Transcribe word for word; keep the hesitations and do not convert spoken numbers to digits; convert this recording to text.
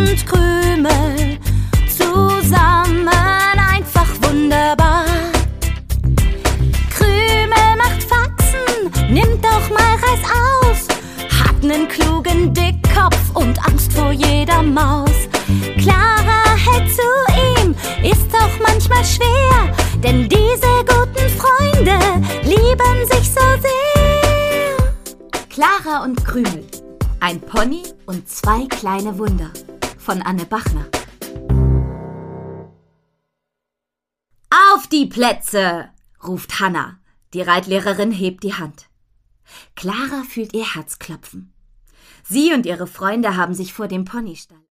und Krümel, zusammen einfach wunderbar. Krümel macht Faxen, nimmt doch mal Reis aus, hat nen klugen Dickkopf und Angst vor jeder Maus. Clara hält zu ihm, ist doch manchmal schwer, denn diese guten Freunde lieben sich so sehr. Clara und Krümel, ein Pony und zwei kleine Wunder von Anne Bachner. Auf die Plätze, ruft Hanna. Die Reitlehrerin hebt die Hand. Clara fühlt ihr Herz klopfen. Sie und ihre Freunde haben sich vor dem Ponystall